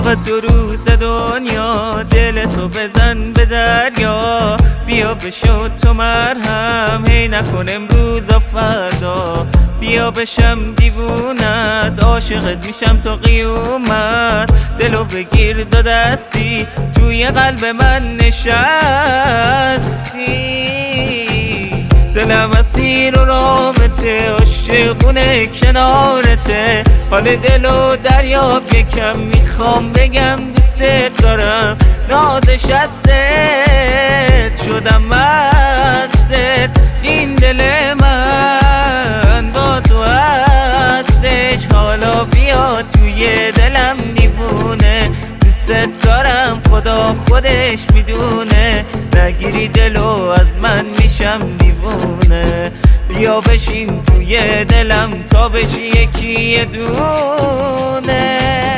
فقط 2 روز دنیا، دل تو بزن به دریا. بیا بشو تو مرهم، هی نکن امروز و فردا. بیا بشم دیوونت، عاشقت میشم تا قیومت. دلو بگیر 2 دستی، توی قلب من نشستی. دلم اسیر و رامته، عاشقونه کنارته. حال دلو دریاب، یکم میخوام بگم دوست دارم. نازش هستت شدم مستت، این دل من با تو هستش. حالا بیا توی دلم دیوونه، دوست دارم خدا خودش میدونه. نگیری دلو از من میشم دیوونه. بیا بشین توی دلم تا بشی یکی دونه.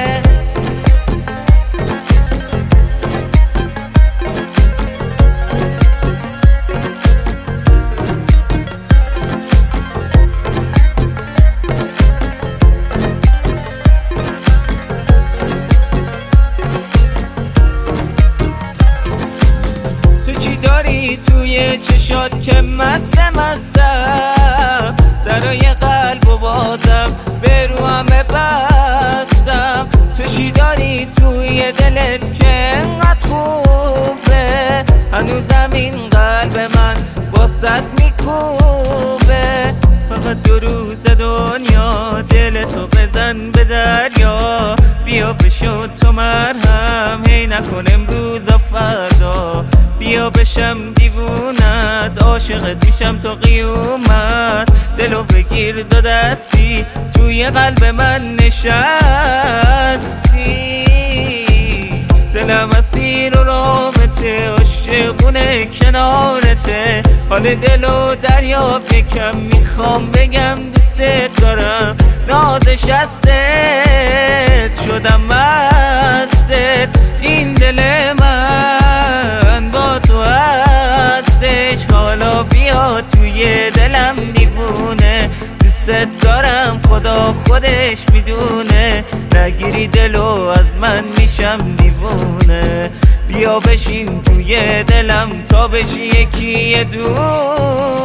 چی داری توی چشات که مستم؟ درای قلب و بازم به رو همه بستم. تو چی داری توی دلت که انقدر خوبه؟ هنوزم این قلب من باست میکوبه. فقط 2 روز دنیا، دل تو بزن به دریا. بیا بشو تو مرهم، هی نکن امروز و فردا. بیا بشم دیوونت، عاشقت میشم تا قیومت. دلو بگیر 2 دستی، توی قلب من نشستی. دلم اسیر و رامته، عاشقونه کنارته. حال دلو دریاب، یکم میخوام بگم دوست دارم. نازش هستت شدم مستت، این دل من با تو هستش. حالا بیا توی دلم دیوونه، دوست دارم خدا خودش میدونه. نگیری دلو از من میشم دیوونه. بیا بشین توی دلم تا بشی یکی دونه.